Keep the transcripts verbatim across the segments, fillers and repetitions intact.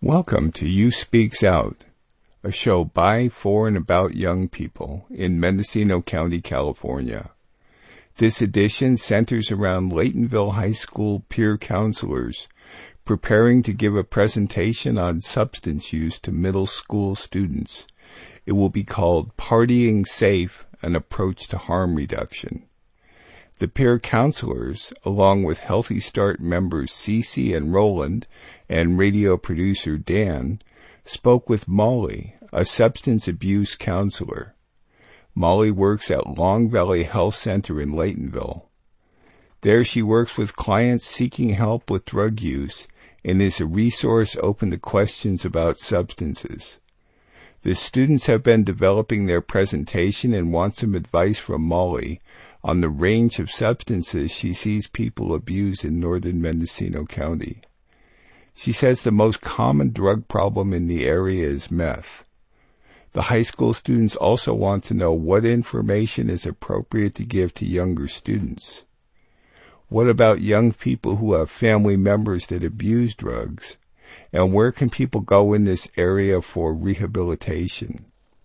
Welcome to You Speaks Out, a show by, for, and about young people in Mendocino County, California. This edition centers around Laytonville High School peer counselors preparing to give a presentation on substance use to middle school students. It will be called Partying Safe, an Approach to Harm Reduction. The peer counselors, along with Healthy Start members Cece and Roland and radio producer Dan, spoke with Molly, a substance abuse counselor. Molly works at Long Valley Health Center in Laytonville. There she works with clients seeking help with drug use and is a resource open to questions about substances. The students have been developing their presentation and want some advice from Molly on the range of substances she sees people abuse in northern Mendocino County. She says the most common drug problem in the area is meth. The high school students also want to know what information is appropriate to give to younger students. What about young people who have family members that abuse drugs? And where can people go in this area for rehabilitation?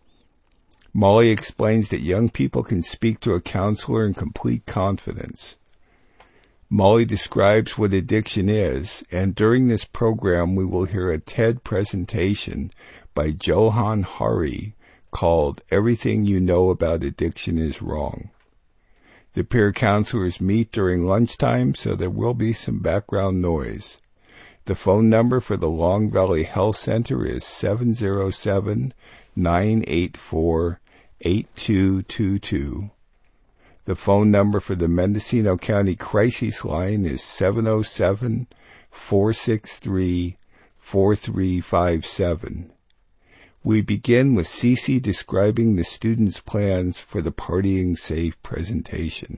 Molly explains that young people can speak to a counselor in complete confidence. Molly describes what addiction is, and during this program we will hear a TED presentation by Johan Hari called Everything You Know About Addiction is Wrong. The peer counselors meet during lunchtime, so there will be some background noise. The phone number for the Long Valley Health Center is seven zero seven, nine eight four, eight two two two. The phone number for the Mendocino County Crisis Line is seven zero seven, four six three, four three five seven. We begin with Cece describing the students' plans for the Partying Safe presentation.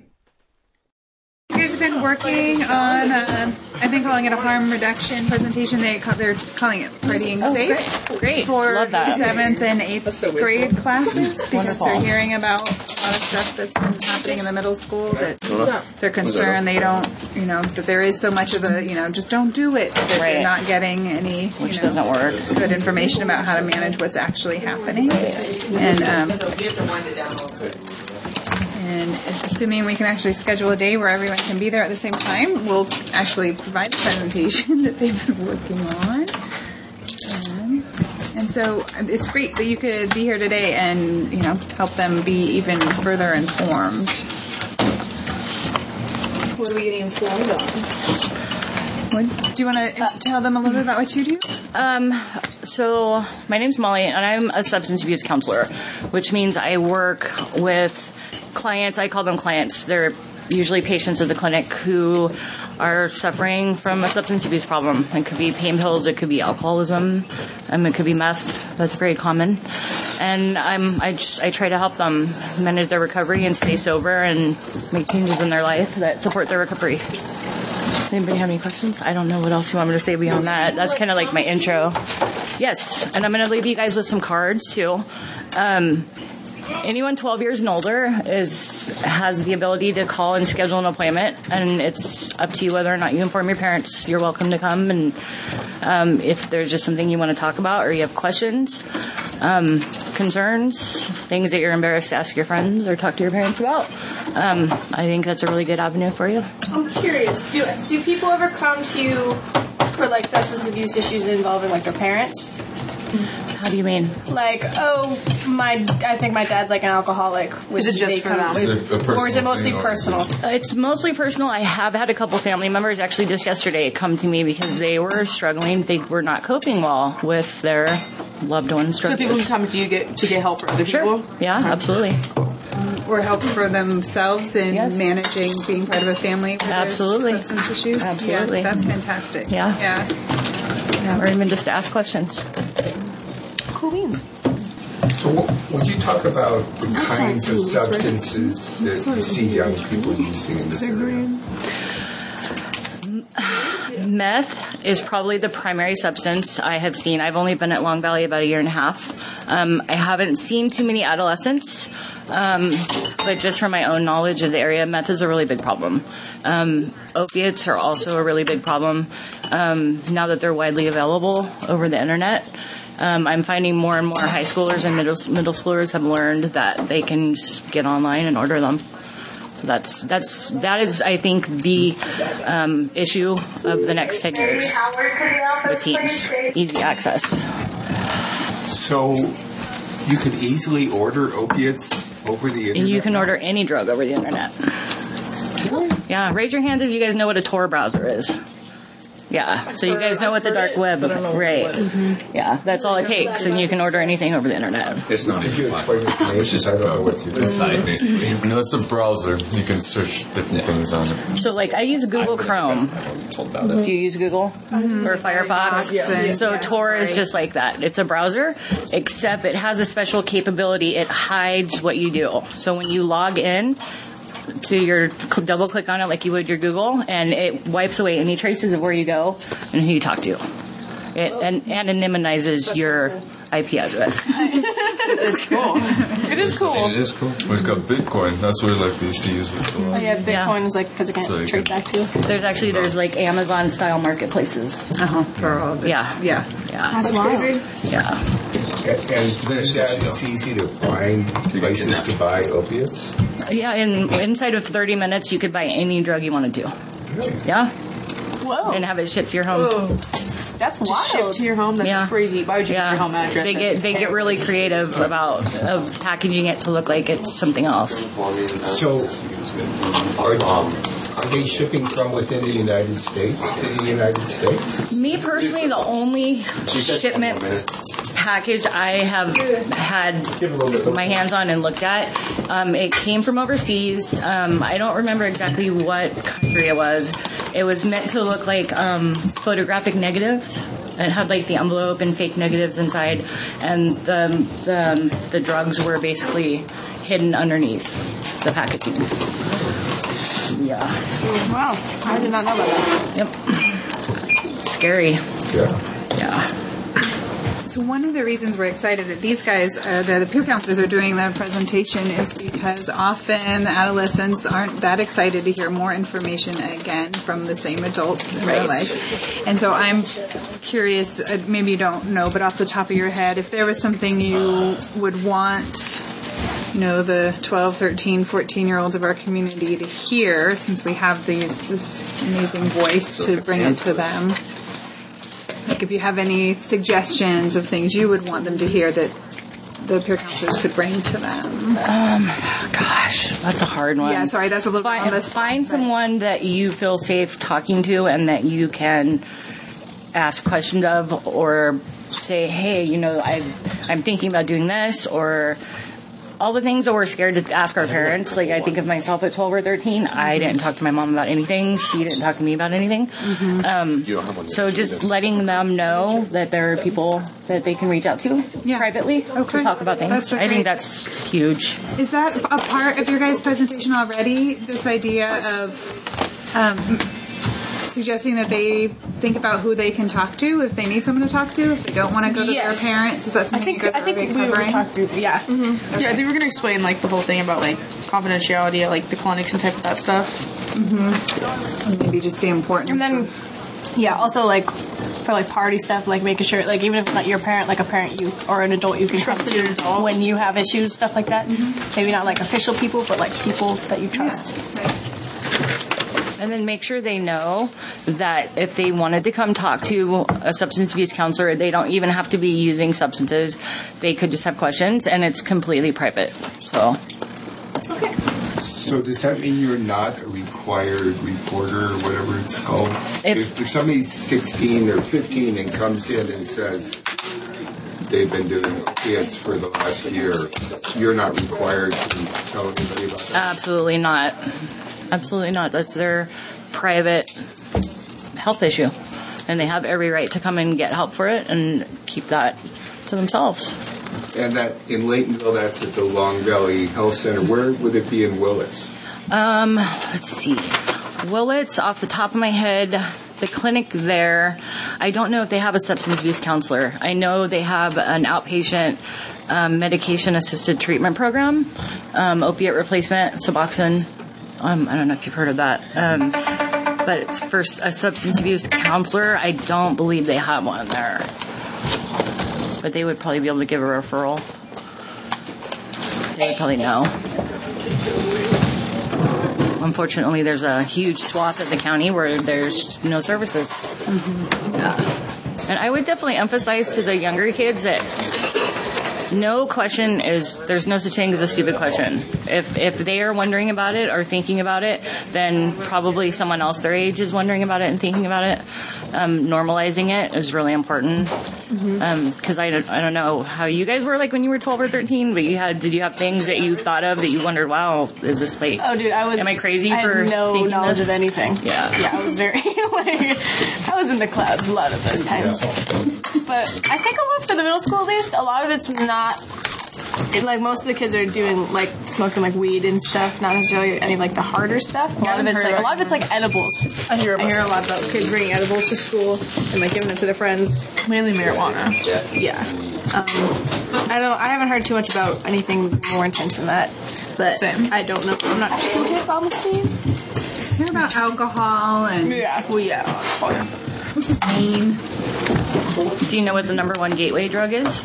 You guys have been working on, uh, I've been calling it a harm reduction presentation. They call, they're calling it Partying oh, Safe. Great. great. For Love that. seventh and eighth grade classes, because Wonderful. they're hearing about a lot of stuff that's been happening in the middle school that they're concerned they don't, you know, that there is so much of a, you know, just don't do it, that right. they're not getting any, you Which know, doesn't work. good information about how to manage what's actually happening. And, um, And assuming we can actually schedule a day where everyone can be there at the same time, we'll actually provide the presentation that they've been working on. Um, and so it's great that you could be here today and, you know, help them be even further informed. What are we getting informed on? What, do you want to uh, tell them a little bit about what you do? Um, so my name's Molly, and I'm a substance abuse counselor, which means I work with clients. I call them clients. They're usually patients of the clinic who are suffering from a substance abuse problem. It could be pain pills. It could be alcoholism. Um, it could be meth. That's very common. And I'm, I just, I try to help them manage their recovery and stay sober and make changes in their life that support their recovery. Anybody have any questions? I don't know what else you want me to say beyond that. That's kind of like my intro. Yes. And I'm going to leave you guys with some cards too. Um, Anyone twelve years and older is has the ability to call and schedule an appointment, and it's up to you whether or not you inform your parents. You're welcome to come, and um, if there's just something you want to talk about or you have questions, um, concerns, things that you're embarrassed to ask your friends or talk to your parents about, um, I think that's a really good avenue for you. I'm curious, do do people ever come to you for like substance abuse issues involving like their parents? How do you mean? Like, oh, my, I think my dad's like an alcoholic. Is it just for them? Is it a or is it mostly personal? Uh, it's mostly personal. I have had a couple family members actually just yesterday come to me because they were struggling. They were not coping well with their loved ones' So drug people use. can come to you get, to get help for other Sure. people? Yeah, absolutely. Or help for themselves in Yes. managing being part of a family with Absolutely. their substance issues? Absolutely. Yeah, that's fantastic. Yeah. Yeah. Yeah, or even just to ask questions. Cool beans. So would you talk about the kinds of substances that you see young people using in this area? Meth is probably the primary substance I have seen. I've only been at Long Valley about a year and a half. Um, I haven't seen too many adolescents, um, but just from my own knowledge of the area, meth is a really big problem. Um, opiates are also a really big problem um, now that they're widely available over the internet. Um, I'm finding more and more high schoolers and middle middle schoolers have learned that they can just get online and order them. So that's that's that is I think the um, issue of the next ten years with teens. Easy access. So you could easily order opiates over the internet? And you can order any drug over the internet. Yeah, raise your hands if you guys know what a Tor browser is. Yeah, so you guys know what the dark web, right? Mm-hmm. Yeah, that's all it takes, and you can order anything over the internet. It's not Could you explain it to me? Because I don't know what to do. the site, basically. No, it's a browser. You can search different things on it. So, like, I use Google Chrome. Told about it. Do you use Google mm-hmm. or Firefox? Yeah. So Yeah. Tor is just like that. It's a browser, except it has a special capability. It hides what you do. So when you log in to your double click on it like you would your Google, and it wipes away any traces of where you go and who you talk to. It and anonymizes your I P address. It's cool. It is cool. It is cool. We've got Bitcoin. That's where like they used to use it. Oh yeah, Bitcoin Yeah. is like because it can't So you trade can- back to. There's actually there's like Amazon style marketplaces. Uh-huh. For all the, Yeah. Yeah. Yeah. That's crazy. Yeah. And, and Very that sketchy, it's easy to find places to buy opiates? Yeah, in inside of thirty minutes you could buy any drug you wanted to. Yeah. Whoa, And have it shipped to your home. that's Just wild. shipped to your home? That's Yeah. crazy. Why would you Yeah. get your home address? They That's get just they get terrible. really creative about of packaging it to look like it's something else. So, are, are they shipping from within the United States to the United States? Me personally, the only shipment package I have had my hands on and looked at, um, it came from overseas. Um, I don't remember exactly what country it was. It was meant to look like um, photographic negatives. It had like the envelope and fake negatives inside, and the the, the drugs were basically hidden underneath the packaging. Yeah. Wow, I did not know about that. Yep. Scary. Yeah. Yeah. So one of the reasons we're excited that these guys, uh, the, the peer counselors, are doing the presentation is because often adolescents aren't that excited to hear more information again from the same adults in their Right. life. And so I'm curious, uh, maybe you don't know, but off the top of your head, if there was something you would want, you know, the twelve, thirteen, fourteen-year-olds of our community to hear, since we have these, this amazing voice to bring it to them. Like if you have any suggestions of things you would want them to hear that the peer counselors could bring to them. Gosh, that's a hard one. Yeah, sorry, that's a little bit on Find, the spot, find but- someone that you feel safe talking to and that you can ask questions of, or say, hey, you know, I, I'm thinking about doing this, or all the things that we're scared to ask our parents. Like I think of myself at twelve or thirteen, I didn't talk to my mom about anything. She didn't talk to me about anything. Um, so just letting them know that there are people that they can reach out to Yeah. privately Okay. to talk about things. That's a I great- think that's huge. Is that a part of your guys' presentation already? This idea of um, suggesting that they think about who they can talk to if they need someone to talk to, if they don't want to go to Yes. their parents. Is that I something think you guys I think are already we were covering? talking through. Yeah. Yeah, I think we're going to explain like the whole thing about like confidentiality at like the clinics and type of that stuff. And maybe just the importance. And then, of- yeah, also like for like party stuff, like making sure, like even if it's not your parent, like a parent you or an adult you can come Trusted to adult. when you have issues, stuff like that. Maybe not like official people, but like people that you trust. And then make sure they know that if they wanted to come talk to a substance abuse counselor, they don't even have to be using substances. They could just have questions, and it's completely private. So, So does that mean you're not a required reporter or whatever it's called? If- If, if somebody's sixteen or fifteen and comes in and says they've been doing opiates for the last year, you're not required to tell anybody about that? absolutely not. Absolutely not. That's their private health issue. And they have every right to come and get help for it and keep that to themselves. And that in Laytonville, that's at the Long Valley Health Center. Where would it be in Willits? Um, let's see. Willits, off the top of my head, the clinic there, I don't know if they have a substance abuse counselor. I know they have an outpatient um, medication-assisted treatment program, um, opiate replacement, Suboxone. Um, I don't know if you've heard of that. Um, but it's for a substance abuse counselor, I don't believe they have one there. But they would probably be able to give a referral. They would probably know. Unfortunately, there's a huge swath of the county where there's no services. Mm-hmm. Yeah. And I would definitely emphasize to the younger kids that no question is, there's no such thing as a stupid question. If if they are wondering about it or thinking about it, then probably someone else their age is wondering about it and thinking about it. Um, normalizing it is really important. Because mm-hmm. um, I, don't, I don't know how you guys were like when you were twelve or thirteen, but you had, did you have things that you thought of that you wondered, wow, is this like, oh dude, I was, am I crazy I for had no thinking knowledge this? of anything. Yeah. Yeah, I was very, like, I was in the clouds a lot of those times. But I think a lot for the middle school at least, a lot of it's not, it, like most of the kids are doing like smoking like weed and stuff, not necessarily any like the harder stuff. A lot of it's like a lot of it's like edibles. I hear about I hear a lot about kids bringing edibles to school and like giving them to their friends. mainly marijuana. Yeah. Um, I don't. I haven't heard too much about anything more intense than that. But Same. I don't know. I'm not sure if I'm seeing. Hear about alcohol and Yeah. Well, yeah. pain. Do you know what the number one gateway drug is?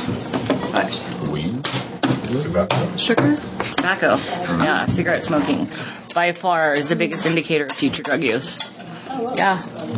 Weed. Tobacco. Sugar? Tobacco. Yeah, cigarette smoking. By far is the biggest indicator of future drug use. Yeah.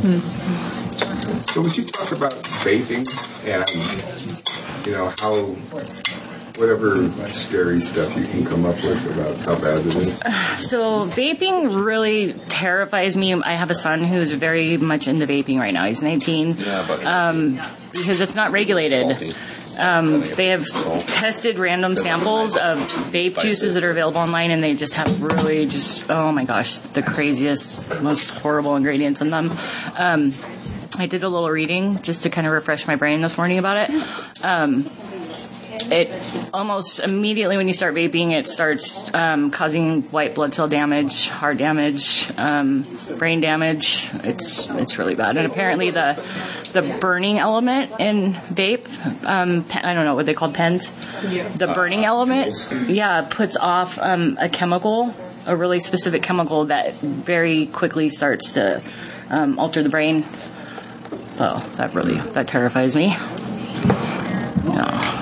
So would you talk about vaping and, you know, how, whatever scary stuff you can come up with about how bad it is? So vaping really terrifies me. I have a son who's very much into vaping right now. He's nineteen. Um, because it's not regulated. Um, they have tested random samples of vape juices that are available online, and they just have really just, oh my gosh, the craziest, most horrible ingredients in them. Um, I did a little reading just to kind of refresh my brain this morning about it. Um, it almost immediately when you start vaping, it starts um, causing white blood cell damage, heart damage, um, brain damage. It's it's really bad. And apparently the the burning element in vape, um, I don't know what they call pens. Yeah. The burning element, yeah, puts off um, a chemical, a really specific chemical that very quickly starts to um, alter the brain. So that really that terrifies me. Yeah.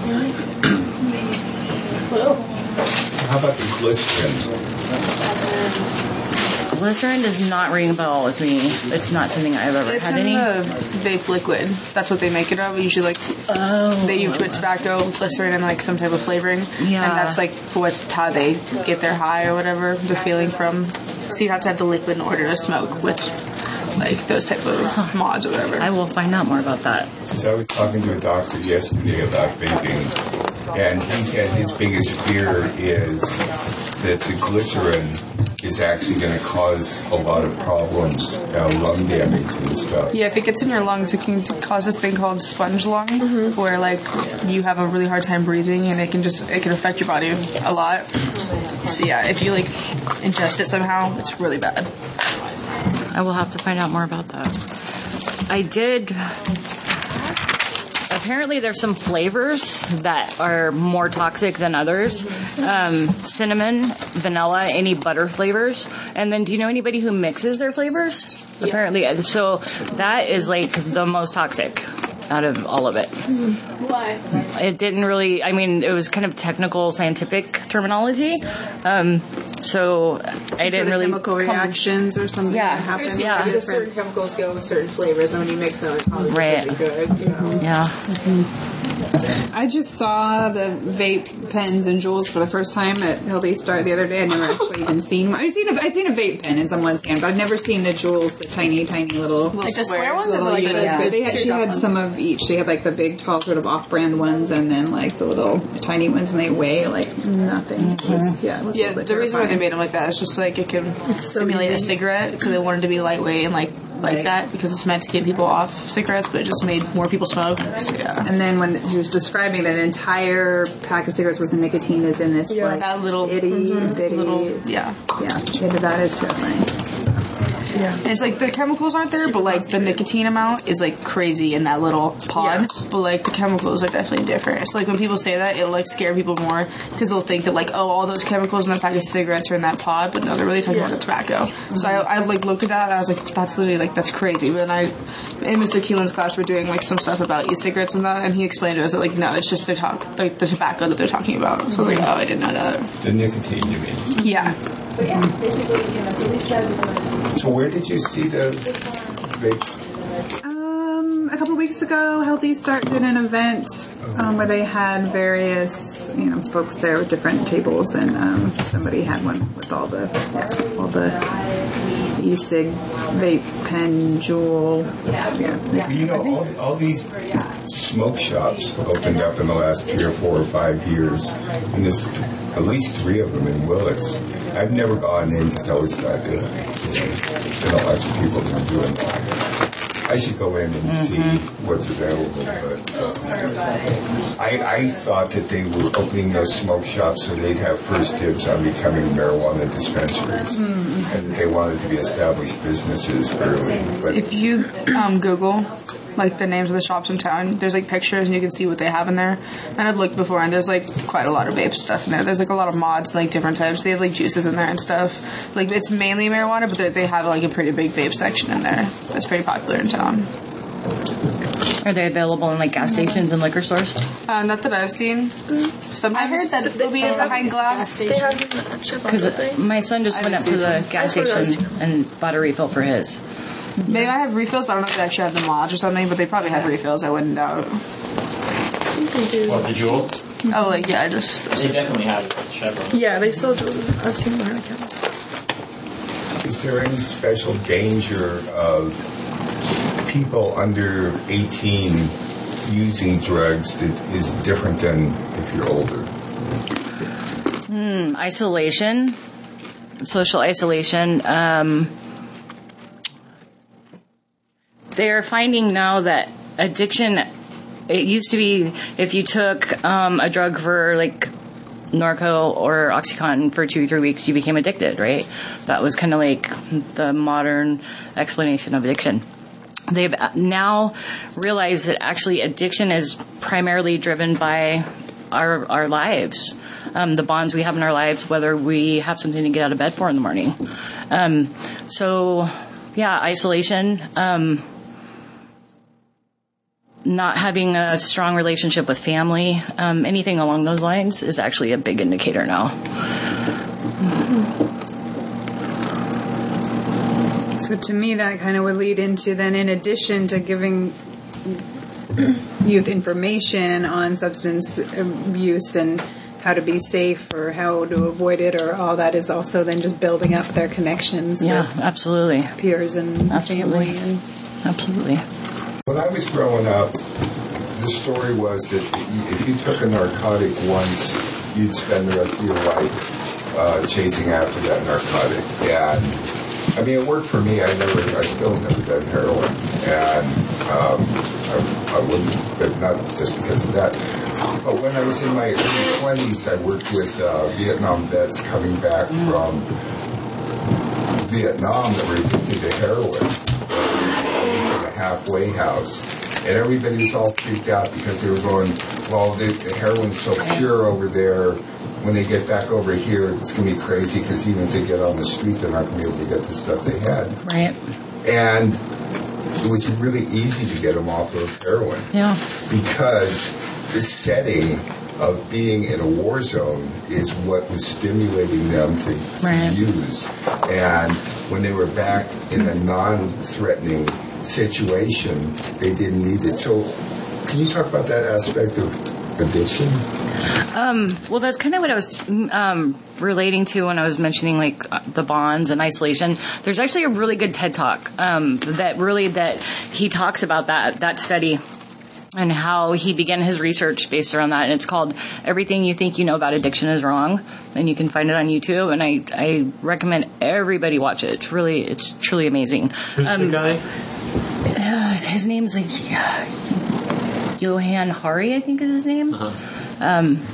How about the glycerin? Glycerin does not ring a bell with me. It's not something I've ever It's had in any. the vape liquid. That's what they make it of. Usually, like, Oh. they use put tobacco, glycerin, and like some type of flavoring. Yeah. And that's like what how they get their high or whatever, the feeling from. So you have to have the liquid in order to smoke with like those type of mods or whatever. I will find out more about that. So I was talking to a doctor yesterday about vaping, and he said his biggest fear is that the glycerin is actually going to cause a lot of problems, uh, lung damage and stuff. Yeah, if it gets in your lungs, it can cause this thing called sponge lung, where like you have a really hard time breathing, and it can just it can affect your body a lot. So yeah, if you like ingest it somehow, it's really bad. I will have to find out more about that. I did. Apparently, there's some flavors that are more toxic than others. Um, cinnamon, vanilla, any butter flavors. And then, do you know anybody who mixes their flavors? Yeah. Apparently, so that is like the most toxic out of all of it. Why? It didn't really, I mean, it was kind of technical, scientific terminology. Um, so I didn't really. Chemical come- reactions or something Yeah. that happen. Yeah. Because certain chemicals go with certain flavors, and when you mix them, it probably Right. just isn't good. You know? Yeah. I just saw the vape pens and jewels for the first time at Healthy Start the other day. I'd never actually even seen one. I'd seen a, I'd seen a vape pen in someone's hand, but I'd never seen the jewels, the tiny, tiny little. Like the square ones or little like units. the, But they had, she had ones? some of each. She had like the big, tall, sort of off-brand ones, and then like the little tiny ones, and they weigh like nothing. It was, yeah, it was a Yeah, little bit the reason why they terrifying. made them like that is just like it can simulate a cigarette, so they wanted to be lightweight and like like Right. that because it's meant to get people off cigarettes, but it just made more people smoke. So yeah, And then when he was describing that entire pack of cigarettes worth of nicotine is in this like that little itty bitty little yeah. yeah, yeah, that is terrifying. Yeah. And it's like the chemicals aren't there, but like the nicotine amount is like crazy in that little pod. Yeah. But like the chemicals are definitely different. It's like when people say that, it'll like scare people more because they'll think that like, oh, all those chemicals in the pack of cigarettes are in that pod, but no, they're really talking yeah. about the tobacco. Mm-hmm. So I, I like looked at that and I was like, that's literally like that's crazy. But then I, in Mister Keelan's class, we're doing like some stuff about e-cigarettes and that, and he explained to us that like no, it's just the talk like the tobacco that they're talking about. So I was like, oh, I didn't know that. The nicotine, you mean? Yeah. So where did you see the vape? Um, a couple weeks ago, Healthy Start did an event um, where they had various, you know, folks there with different tables, and um, somebody had one with all the all the e-cig, vape, pen, Juul. Yeah, yeah. You know, all, all these smoke shops opened up in the last three or four or five years, and there's at least three of them in Willits. I've never gone in because I always thought, ugh, you know, I don't like the people that are doing that. I should go in and mm-hmm. see what's available. But uh, I, I thought that they were opening those smoke shops so they'd have first dibs on becoming marijuana dispensaries, mm-hmm. and that they wanted to be established businesses early. But if you um, Google like the names of the shops in town, there's like pictures and you can see what they have in there. And I've looked before and there's like quite a lot of vape stuff in there. There's like a lot of mods, like different types. They have like juices in there and stuff. Like it's mainly marijuana, but they have like a pretty big vape section in there. That's pretty popular in town. Are they available in like gas stations and liquor stores? Uh, not that I've seen. Sometimes I heard that they'll be behind glass. They have them at Chevron. Because my son just went up to the gas station and bought a refill for his. They might have refills, but I don't know if they actually have the mods or something, but they probably have refills, I wouldn't doubt. What, the Juul? Oh, like, yeah, I just... They definitely have it at Chevron. Yeah, they still do. I've seen them around campus. Is there any special danger of people under eighteen using drugs that is different than if you're older? Hmm, isolation. Social isolation. Um... They're finding now that addiction, it used to be if you took um, a drug for like Norco or Oxycontin for two or three weeks, you became addicted, right? That was kind of like the modern explanation of addiction. They've now realized that actually addiction is primarily driven by our our lives, um, the bonds we have in our lives, whether we have something to get out of bed for in the morning. Um, so, yeah, isolation. Um, Not having a strong relationship with family, um, anything along those lines is actually a big indicator now. So to me, that kind of would lead into then, in addition to giving youth information on substance abuse and how to be safe or how to avoid it or all that, is also then just building up their connections yeah, with absolutely. peers and absolutely. family. And absolutely. When I was growing up, the story was that if you took a narcotic once, you'd spend the rest of your life uh, chasing after that narcotic. And I mean, it worked for me. I never, I still never done heroin, and um, I, I wouldn't, but not just because of that. But when I was in my early twenties, I worked with uh, Vietnam vets coming back from Vietnam that were addicted to heroin. Halfway house, and everybody was all freaked out because they were going, well, the, the heroin's so pure over there. When they get back over here, it's going to be crazy because even if they get on the street, they're not going to be able to get the stuff they had. Right. And it was really easy to get them off of heroin. Yeah. Because the setting of being in a war zone is what was stimulating them to, right. to use. And when they were back in a non-threatening situation, they didn't need it. So can you talk about that aspect of addiction? Um, well, that's kind of what I was um, relating to when I was mentioning like the bonds and isolation. There's actually a really good TED Talk um, that really that he talks about that that study and how he began his research based around that. And it's called Everything You Think You Know About Addiction Is Wrong. And you can find it on YouTube. And I, I recommend everybody watch it. It's really, it's truly amazing. Who's um, the guy? Uh, his name's like uh, Johan Hari, I think is his name. Uh-huh. Um,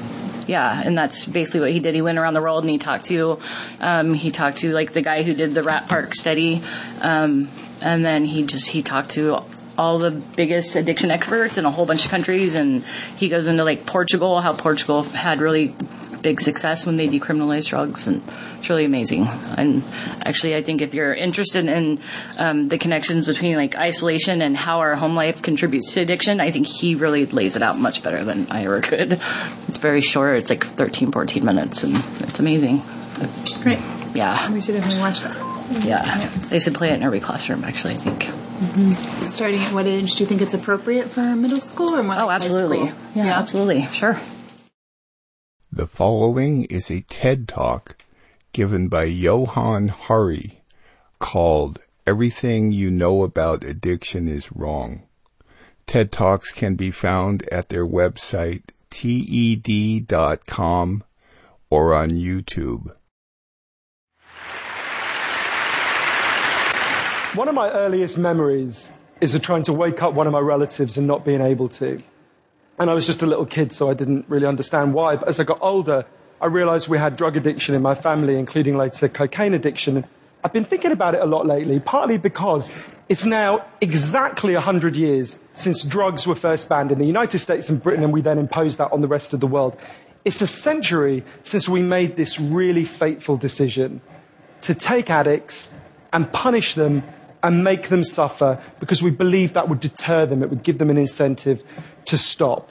Yeah, and that's basically what he did. He went around the world and he talked to, um, he talked to like the guy who did the Rat Park study, um, and then he just he talked to all the biggest addiction experts in a whole bunch of countries, and he goes into like Portugal, how Portugal had really big success when they decriminalized drugs, and it's really amazing. And actually, I think if you're interested in um, the connections between like isolation and how our home life contributes to addiction, I think he really lays it out much better than I ever could. It's very short. It's like thirteen, fourteen minutes, and it's amazing. Great. Yeah. We should definitely watch that. Yeah. yeah. They should play it in every classroom, actually, I think. Mm-hmm. Starting at what age do you think it's appropriate for middle school or more Oh, like absolutely. high school? Yeah, Yeah, absolutely. Sure. The following is a TED Talk given by Johan Hari called Everything You Know About Addiction is Wrong. TED Talks can be found at their website, T E D dot com, or on YouTube. One of my earliest memories is of trying to wake up one of my relatives and not being able to. And I was just a little kid, so I didn't really understand why. But as I got older, I realized we had drug addiction in my family, including later cocaine addiction. I've been thinking about it a lot lately, partly because it's now exactly one hundred years since drugs were first banned in the United States and Britain, and we then imposed that on the rest of the world. It's a century since we made this really fateful decision to take addicts and punish them and make them suffer because we believed that would deter them. It would give them an incentive to stop.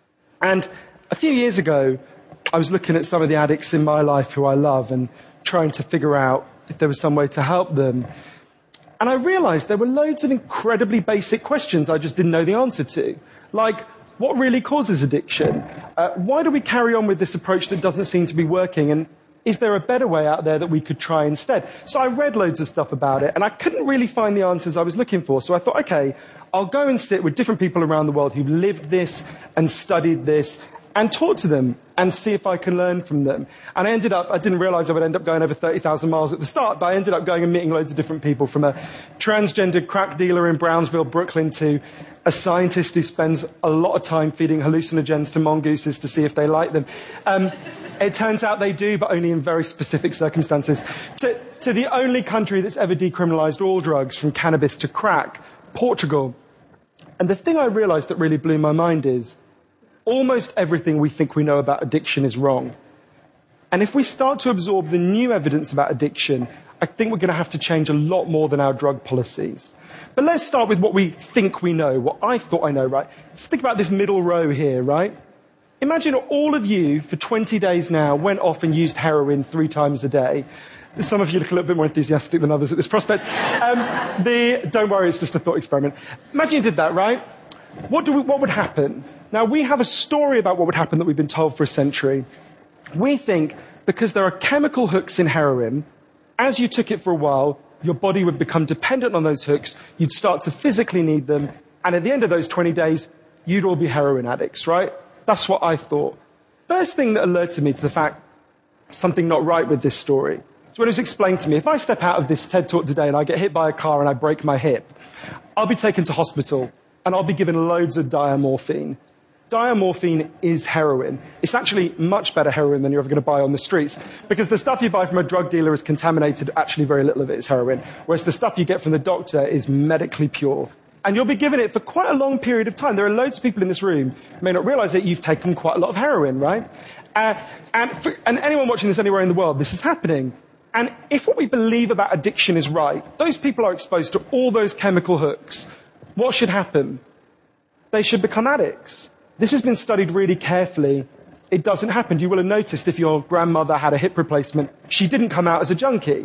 And a few years ago, I was looking at some of the addicts in my life who I love and trying to figure out if there was some way to help them. And I realized there were loads of incredibly basic questions I just didn't know the answer to. Like, what really causes addiction? Uh, why do we carry on with this approach that doesn't seem to be working? And is there a better way out there that we could try instead? So I read loads of stuff about it, and I couldn't really find the answers I was looking for. So I thought, okay, I'll go and sit with different people around the world who've lived this and studied this and talk to them and see if I can learn from them. And I ended up, I didn't realize I would end up going over thirty thousand miles at the start, but I ended up going and meeting loads of different people, from a transgender crack dealer in Brownsville, Brooklyn, to a scientist who spends a lot of time feeding hallucinogens to mongooses to see if they like them. Um, it turns out they do, but only in very specific circumstances. To, to the only country that's ever decriminalized all drugs, from cannabis to crack, Portugal. And the thing I realized that really blew my mind is almost everything we think we know about addiction is wrong. And if we start to absorb the new evidence about addiction, I think we're going to have to change a lot more than our drug policies. But let's start with what we think we know, what I thought I know, right? Let's think about this middle row here, right? Imagine all of you for twenty days now went off and used heroin three times a day. Some of you look a little bit more enthusiastic than others at this prospect. Um, the, don't worry, it's just a thought experiment. Imagine you did that, right? What, do we, what would happen? Now, we have a story about what would happen that we've been told for a century. We think because there are chemical hooks in heroin, as you took it for a while, your body would become dependent on those hooks, you'd start to physically need them, and at the end of those twenty days, you'd all be heroin addicts, right? That's what I thought. First thing that alerted me to the fact something not right with this story is when it was explained to me, if I step out of this TED Talk today and I get hit by a car and I break my hip, I'll be taken to hospital and I'll be given loads of diamorphine. Diamorphine is heroin. It's actually much better heroin than you're ever going to buy on the streets, because the stuff you buy from a drug dealer is contaminated. Actually, very little of it is heroin, whereas the stuff you get from the doctor is medically pure. And you'll be given it for quite a long period of time. There are loads of people in this room who may not realize that you've taken quite a lot of heroin, right? Uh, and, for, and anyone watching this anywhere in the world, this is happening. And if what we believe about addiction is right, those people are exposed to all those chemical hooks. What should happen? They should become addicts. This has been studied really carefully. It doesn't happen. You will have noticed if your grandmother had a hip replacement, she didn't come out as a junkie.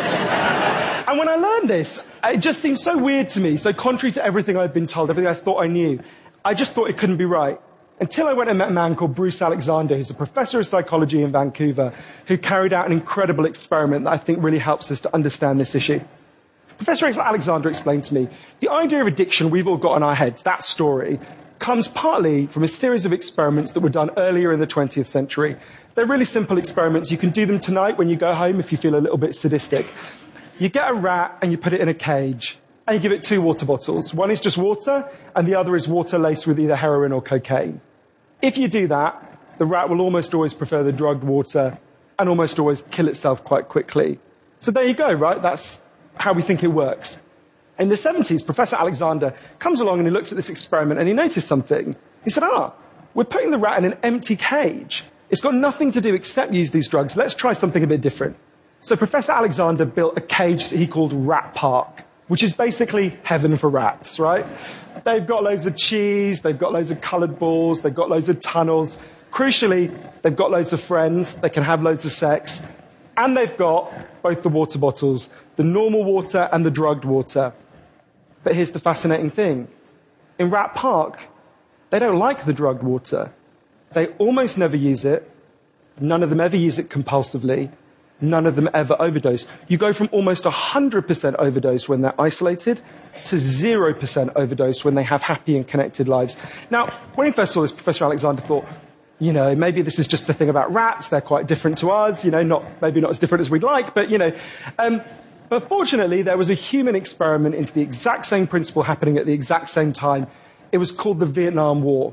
And when I learned this, it just seemed so weird to me, so contrary to everything I'd been told, everything I thought I knew. I just thought it couldn't be right. Until I went and met a man called Bruce Alexander, who's a professor of psychology in Vancouver, who carried out an incredible experiment that I think really helps us to understand this issue. Professor Alexander explained to me, the idea of addiction we've all got in our heads, that story, comes partly from a series of experiments that were done earlier in the twentieth century. They're really simple experiments. You can do them tonight when you go home if you feel a little bit sadistic. You get a rat and you put it in a cage and you give it two water bottles. One is just water and the other is water laced with either heroin or cocaine. If you do that, the rat will almost always prefer the drugged water and almost always kill itself quite quickly. So there you go, right? That's how we think it works. In the seventies, Professor Alexander comes along and he looks at this experiment and he noticed something. He said, ah, we're putting the rat in an empty cage. It's got nothing to do except use these drugs. Let's try something a bit different. So Professor Alexander built a cage that he called Rat Park, which is basically heaven for rats, right? They've got loads of cheese, they've got loads of coloured balls, they've got loads of tunnels. Crucially, they've got loads of friends, they can have loads of sex, and they've got both the water bottles, the normal water and the drugged water. But here's the fascinating thing. In Rat Park, they don't like the drugged water. They almost never use it. None of them ever use it compulsively. None of them ever overdose. You go from almost one hundred percent overdose when they're isolated to zero percent overdose when they have happy and connected lives. Now, when he first saw this, Professor Alexander thought, you know, maybe this is just the thing about rats. They're quite different to us, you know, not, maybe not as different as we'd like, but, you know. Um, but fortunately, there was a human experiment into the exact same principle happening at the exact same time. It was called the Vietnam War.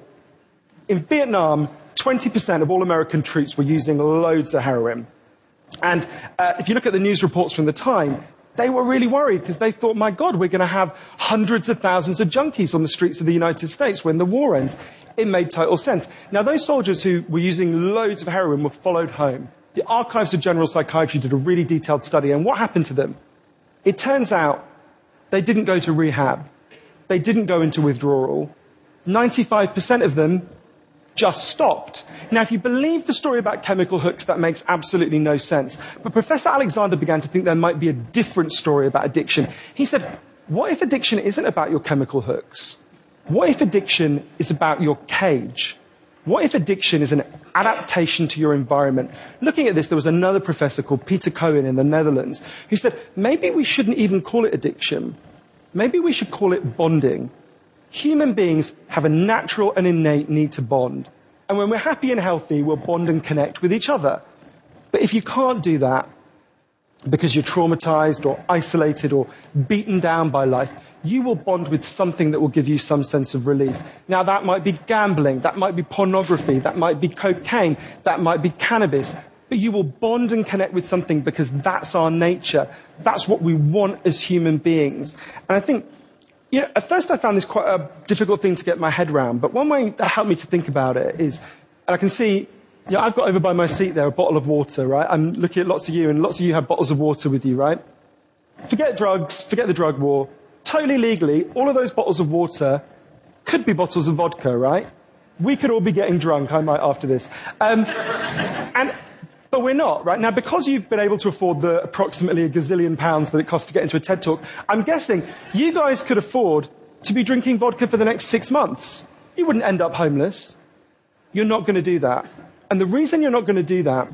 In Vietnam, twenty percent of all American troops were using loads of heroin. And uh, if you look at the news reports from the time, they were really worried because they thought, my God, we're going to have hundreds of thousands of junkies on the streets of the United States when the war ends. It made total sense. Now, those soldiers who were using loads of heroin were followed home. The Archives of General Psychiatry did a really detailed study, and what happened to them? It turns out they didn't go to rehab. They didn't go into withdrawal. ninety-five percent of them just stopped. Now, if you believe the story about chemical hooks, that makes absolutely no sense. But Professor Alexander began to think there might be a different story about addiction. He said, what if addiction isn't about your chemical hooks? What if addiction is about your cage? What if addiction is an adaptation to your environment? Looking at this, there was another professor called Peter Cohen in the Netherlands who said, maybe we shouldn't even call it addiction. Maybe we should call it bonding. Human beings have a natural and innate need to bond. And when we're happy and healthy, we'll bond and connect with each other. But if you can't do that because you're traumatized or isolated or beaten down by life, you will bond with something that will give you some sense of relief. Now, that might be gambling, that might be pornography, that might be cocaine, that might be cannabis. But you will bond and connect with something because that's our nature. That's what we want as human beings. And I think, you know, at first I found this quite a difficult thing to get my head around, but one way that helped me to think about it is, and I can see, you know, I've got over by my seat there a bottle of water, right? I'm looking at lots of you, and lots of you have bottles of water with you, right? Forget drugs, forget the drug war. Totally legally, all of those bottles of water could be bottles of vodka, right? We could all be getting drunk, I might after this. Um, and... But we're not, right? Now, because you've been able to afford the approximately a gazillion pounds that it costs to get into a TED Talk, I'm guessing you guys could afford to be drinking vodka for the next six months. You wouldn't end up homeless. You're not going to do that. And the reason you're not going to do that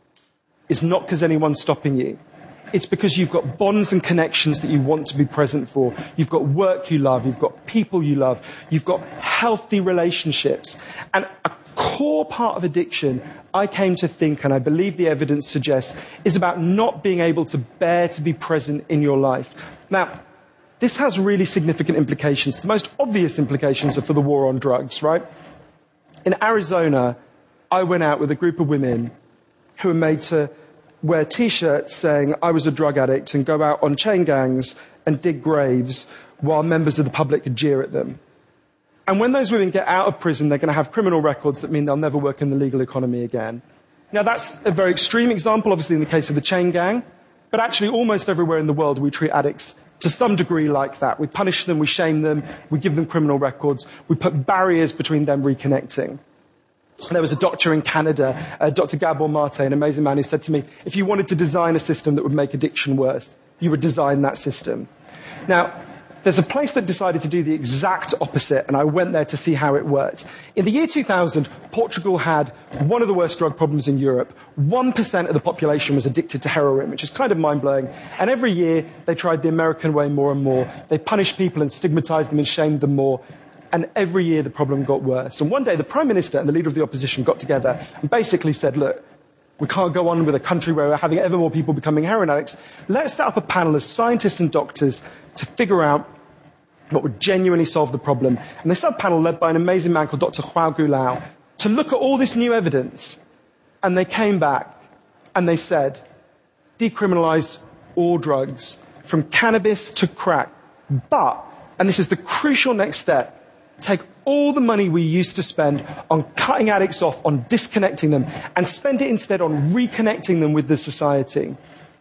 is not because anyone's stopping you. It's because you've got bonds and connections that you want to be present for. You've got work you love. You've got people you love. You've got healthy relationships. And a core part of addiction, I came to think, and I believe the evidence suggests, is about not being able to bear to be present in your life. Now, this has really significant implications. The most obvious implications are for the war on drugs, right? In Arizona, I went out with a group of women who were made to wear T-shirts saying I was a drug addict and go out on chain gangs and dig graves while members of the public could jeer at them. And when those women get out of prison, they're going to have criminal records that mean they'll never work in the legal economy again. Now, that's a very extreme example, obviously, in the case of the chain gang. But actually, almost everywhere in the world, we treat addicts to some degree like that. We punish them, we shame them, we give them criminal records, we put barriers between them reconnecting. There was a doctor in Canada, uh, Doctor Gabor Mate, an amazing man, who said to me, if you wanted to design a system that would make addiction worse, you would design that system. Now, there's a place that decided to do the exact opposite, and I went there to see how it worked. In the year two thousand, Portugal had one of the worst drug problems in Europe. one percent of the population was addicted to heroin, which is kind of mind-blowing. And every year, they tried the American way more and more. They punished people and stigmatized them and shamed them more. And every year, the problem got worse. And one day, the Prime Minister and the leader of the opposition got together and basically said, look, we can't go on with a country where we're having ever more people becoming heroin addicts. Let's set up a panel of scientists and doctors to figure out what would genuinely solve the problem. And they set up a panel led by an amazing man called Doctor João Goulão to look at all this new evidence. And they came back and they said, decriminalize all drugs, from cannabis to crack. But, and this is the crucial next step, take all the money we used to spend on cutting addicts off, on disconnecting them, and spend it instead on reconnecting them with the society.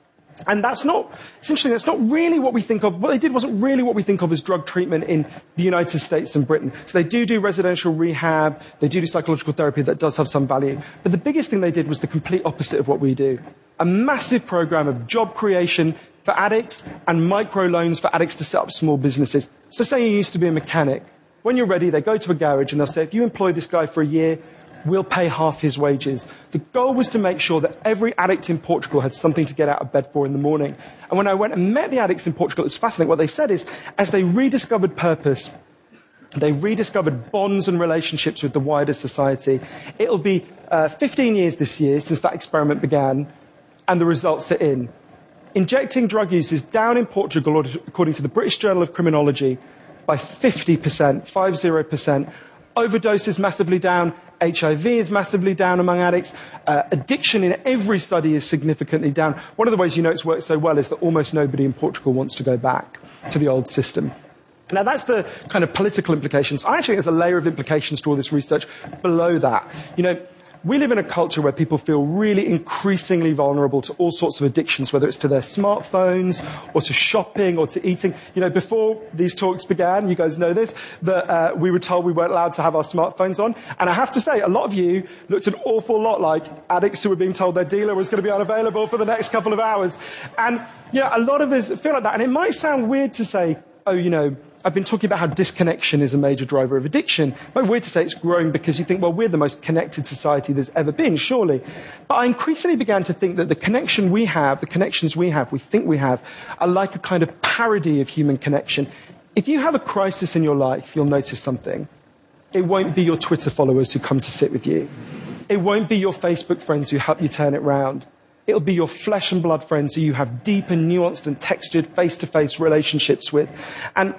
And that's not, essentially, that's not really what we think of. What they did wasn't really what we think of as drug treatment in the United States and Britain. So they do do residential rehab, they do do psychological therapy that does have some value. But the biggest thing they did was the complete opposite of what we do. A massive program of job creation for addicts and microloans for addicts to set up small businesses. So say you used to be a mechanic. When you're ready, they go to a garage and they'll say, if you employ this guy for a year, we'll pay half his wages. The goal was to make sure that every addict in Portugal had something to get out of bed for in the morning. And when I went and met the addicts in Portugal, it was fascinating. What they said is, as they rediscovered purpose, they rediscovered bonds and relationships with the wider society. It'll be uh, fifteen years this year since that experiment began, and the results are in. Injecting drug use is down in Portugal, according to the British Journal of Criminology, by fifty percent, fifty percent. Overdose is massively down. H I V is massively down among addicts. Uh, addiction in every study is significantly down. One of the ways you know it's worked so well is that almost nobody in Portugal wants to go back to the old system. Now, that's the kind of political implications. I actually think there's a layer of implications to all this research below that. You know, we live in a culture where people feel really increasingly vulnerable to all sorts of addictions, whether it's to their smartphones or to shopping or to eating. You know, before these talks began, you guys know this, that uh, we were told we weren't allowed to have our smartphones on. And I have to say, a lot of you looked an awful lot like addicts who were being told their dealer was going to be unavailable for the next couple of hours. And, yeah, a lot of us feel like that. And it might sound weird to say, oh, you know, I've been talking about how disconnection is a major driver of addiction. But weird to say it's growing because you think, well, we're the most connected society there's ever been, surely. But I increasingly began to think that the connection we have, the connections we have, we think we have, are like a kind of parody of human connection. If you have a crisis in your life, you'll notice something. It won't be your Twitter followers who come to sit with you. It won't be your Facebook friends who help you turn it round. It'll be your flesh and blood friends who you have deep and nuanced and textured face-to-face relationships with. And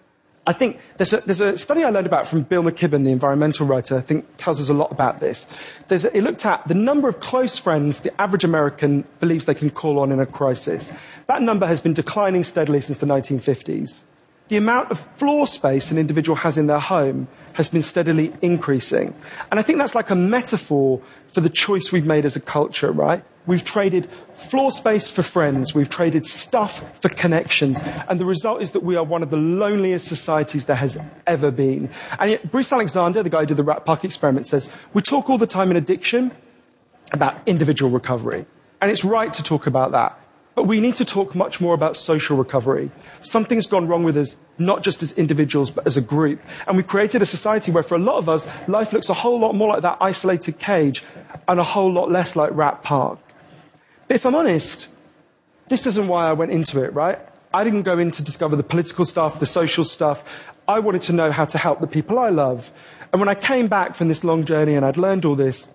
I think there's a, there's a study I learned about from Bill McKibben, the environmental writer, I think tells us a lot about this. There's a, it looked at the number of close friends the average American believes they can call on in a crisis. That number has been declining steadily since the nineteen fifties. The amount of floor space an individual has in their home has been steadily increasing. And I think that's like a metaphor for the choice we've made as a culture, right? We've traded floor space for friends. We've traded stuff for connections. And the result is that we are one of the loneliest societies there has ever been. And yet Bruce Alexander, the guy who did the Rat Park experiment, says, we talk all the time in addiction about individual recovery. And it's right to talk about that. But we need to talk much more about social recovery. Something's gone wrong with us, not just as individuals, but as a group. And we've created a society where, for a lot of us, life looks a whole lot more like that isolated cage and a whole lot less like Rat Park. But if I'm honest, this isn't why I went into it, right? I didn't go in to discover the political stuff, the social stuff. I wanted to know how to help the people I love. And when I came back from this long journey and I'd learned all this,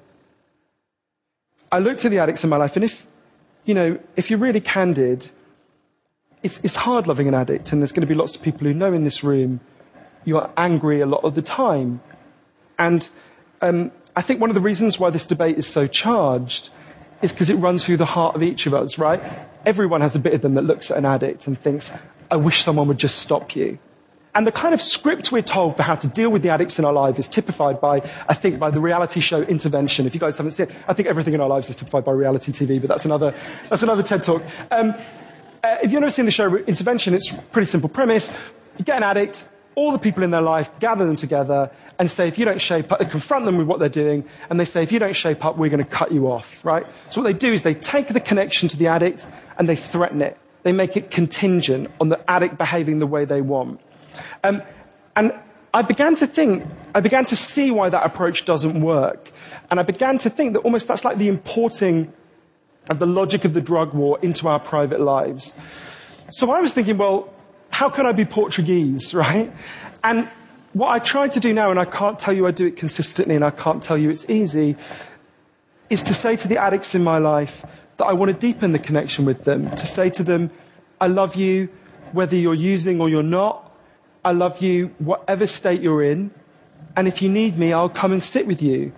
I looked at the addicts in my life, and if You know, if you're really candid, it's, it's hard loving an addict, and there's going to be lots of people who know in this room you're angry a lot of the time. And um, I think one of the reasons why this debate is so charged is because it runs through the heart of each of us, right? Everyone has a bit of them that looks at an addict and thinks, I wish someone would just stop you. And the kind of script we're told for how to deal with the addicts in our life is typified by, I think, by the reality show Intervention. If you guys haven't seen it, I think everything in our lives is typified by reality T V, but that's another, that's another TED Talk. Um, uh, if you've never seen the show Intervention, it's a pretty simple premise. You get an addict, all the people in their life gather them together and say, if you don't shape up, they confront them with what they're doing, and they say, if you don't shape up, we're going to cut you off, right? So what they do is they take the connection to the addict and they threaten it. They make it contingent on the addict behaving the way they want. Um, and I began to think, I began to see why that approach doesn't work. And I began to think that almost that's like the importing of the logic of the drug war into our private lives. So I was thinking, well, how can I be Portuguese, right? And what I try to do now, and I can't tell you I do it consistently, and I can't tell you it's easy, is to say to the addicts in my life that I want to deepen the connection with them, to say to them, I love you, whether you're using or you're not. I love you, whatever state you're in. And if you need me, I'll come and sit with you.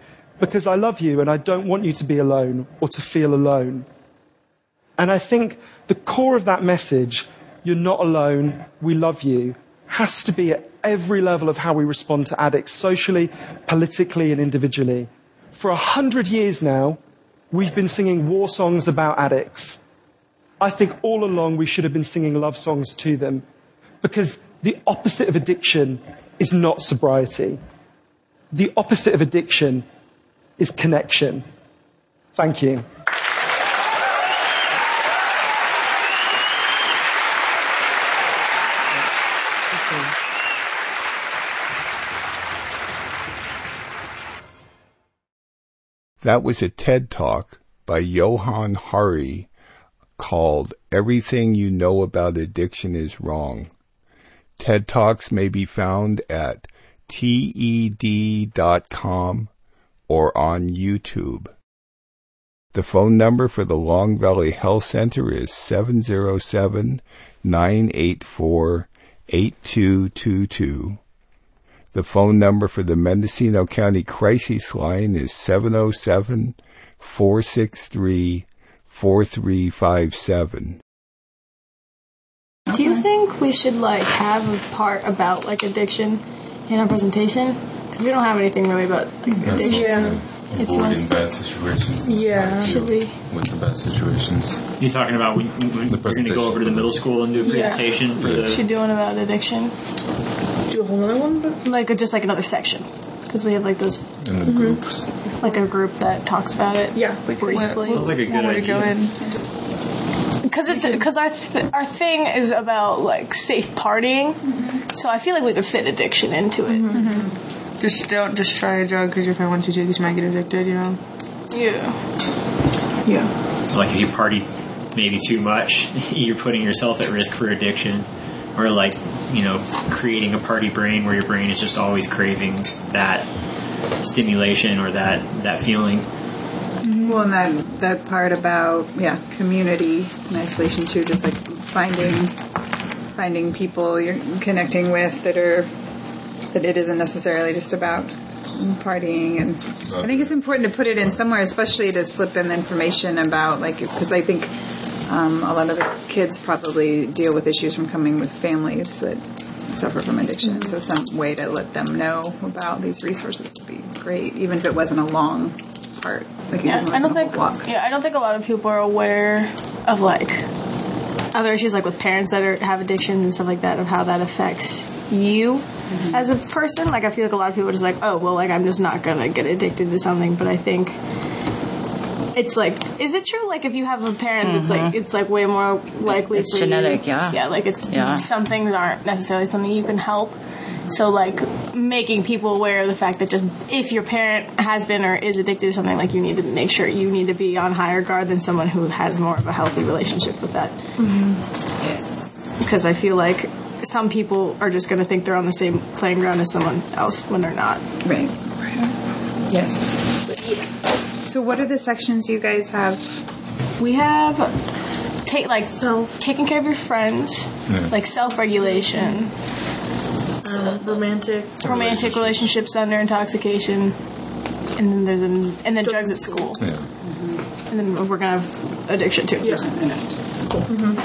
because I love you and I don't want you to be alone or to feel alone. And I think the core of that message, you're not alone, we love you, has to be at every level of how we respond to addicts, socially, politically, and individually. For a hundred years now, we've been singing war songs about addicts. I think all along we should have been singing love songs to them, because the opposite of addiction is not sobriety. The opposite of addiction is connection. Thank you. That was a TED Talk by Johann Hari called Everything You Know About Addiction is Wrong. TED Talks may be found at T E D dot com or on YouTube. The phone number for the Long Valley Health Center is seven zero seven, nine eight four, eight two two two. The phone number for the Mendocino County Crisis Line is seven oh seven, four six three, four three five seven. Do you think we should, like, have a part about, like, addiction in our presentation? Because we don't have anything really about, like, That's addiction. It's avoiding bad situations. Yeah. Should we? With the bad situations. You're talking about when, when you're going to go over to the middle school and do a presentation yeah. for yeah. the... Should do one about addiction. Do a whole other one? But... Like, just like another section. Because we have, like, those... In the mm-hmm. groups. Like a group that talks about it. Yeah. Briefly. Sounds like a good idea. Go in. Because it's because our th- our thing is about, like, safe partying, mm-hmm. so I feel like we could fit addiction into it. Mm-hmm. Just don't just try a drug because your friend wants you to, because you might get addicted. You know. Yeah. Yeah. Like if you party maybe too much, you're putting yourself at risk for addiction, or like, you know, creating a party brain where your brain is just always craving that stimulation or that that feeling. Well, and that, that part about, yeah, community and isolation too, just like finding finding people you're connecting with that are, that it isn't necessarily just about partying. And I think it's important to put it in somewhere, especially to slip in the information about, like, because I think um, a lot of the kids probably deal with issues from coming with families that suffer from addiction. So some way to let them know about these resources would be great, even if it wasn't a long part. Like yeah, I don't think. Walk. Yeah, I don't think a lot of people are aware of like other issues, like with parents that are, have addictions and stuff like that, of how that affects you mm-hmm. as a person. Like, I feel like a lot of people are just like, oh, well, like I'm just not gonna get addicted to something. But I think it's like, is it true? Like, if you have a parent mm-hmm. that's like, it's like way more likely. It's for genetic, you. yeah. Yeah, like it's yeah. some things aren't necessarily something you can help. So, like, making people aware of the fact that just if your parent has been or is addicted to something, like, you need to make sure you need to be on higher guard than someone who has more of a healthy relationship with that. Mm-hmm. Yes. Because I feel like some people are just going to think they're on the same playing ground as someone else when they're not. Right. Right. Yes. But, yeah. So what are the sections you guys have? We have, take like, self. taking care of your friends, yeah. like self-regulation. Uh, romantic romantic relationships under intoxication, and then there's an, and then drugs at school, yeah. mm-hmm. and then we're gonna have addiction too. Yeah. Mm-hmm.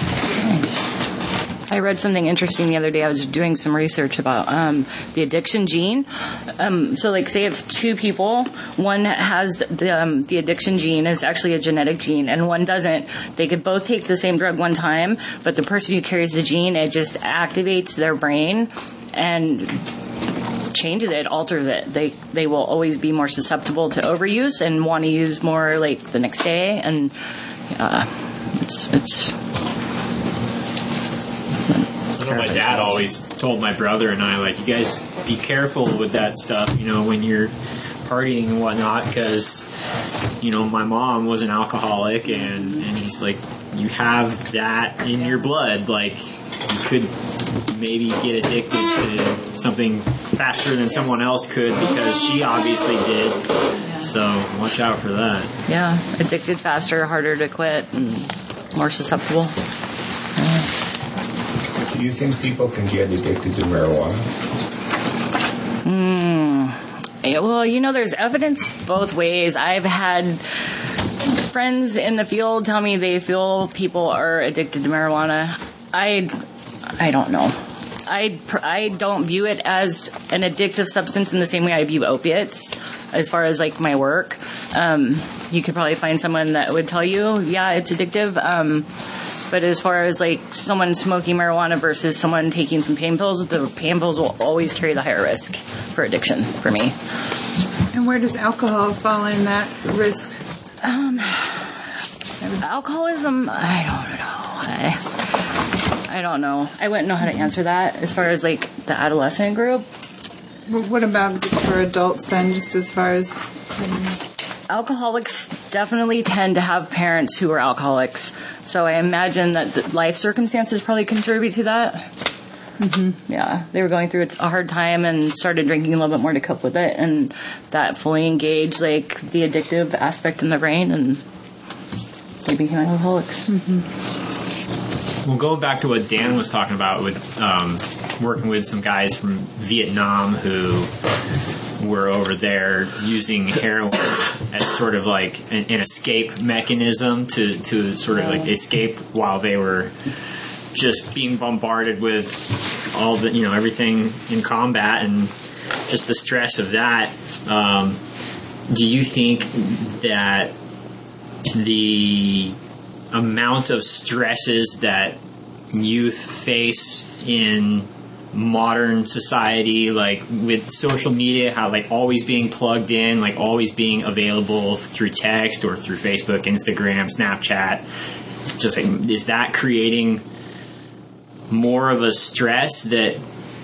Nice. I read something interesting the other day. I was doing some research about um, the addiction gene. Um, so, like, say if two people, one has the um, the addiction gene, is actually a genetic gene, and one doesn't. They could both take the same drug one time, but the person who carries the gene, it just activates their brain and changes it, alters it. They they will always be more susceptible to overuse and want to use more like the next day, and uh, it's it's. I know my dad always told my brother and I, like, you guys be careful with that stuff, you know, when you're partying and whatnot, because, you know, my mom was an alcoholic, and, and he's like, you have that in your blood, like, you could maybe get addicted to something faster than someone else could, because she obviously did, so watch out for that. Yeah, addicted faster, harder to quit, and more susceptible. Do you think people can get addicted to marijuana? Mm, Yeah, well, you know, there's evidence both ways. I've had friends in the field tell me they feel people are addicted to marijuana. I, I don't know. I, I don't view it as an addictive substance in the same way I view opiates as far as, like, my work. Um, you could probably find someone that would tell you, yeah, it's addictive. Um, but as far as, like, someone smoking marijuana versus someone taking some pain pills, the pain pills will always carry the higher risk for addiction for me. And where does alcohol fall in that risk? Um, alcoholism, I don't know. I, I don't know. I wouldn't know how to answer that as far as, like, the adolescent group. What about for adults then, just as far as... Um, alcoholics definitely tend to have parents who are alcoholics. So I imagine that the life circumstances probably contribute to that. Mm-hmm. Yeah, they were going through a hard time and started drinking a little bit more to cope with it, and that fully engaged, like, the addictive aspect in the brain, and they became alcoholics. Mm-hmm. Well, going back to what Dan was talking about with um, working with some guys from Vietnam who were over there using heroin as sort of like an, an escape mechanism to, to sort of like escape while they were just being bombarded with all the, you know, everything in combat and just the stress of that. Um, do you think that the amount of stresses that youth face in modern society, like with social media, how like always being plugged in, like always being available through text or through Facebook, Instagram, Snapchat, just like, is that creating more of a stress that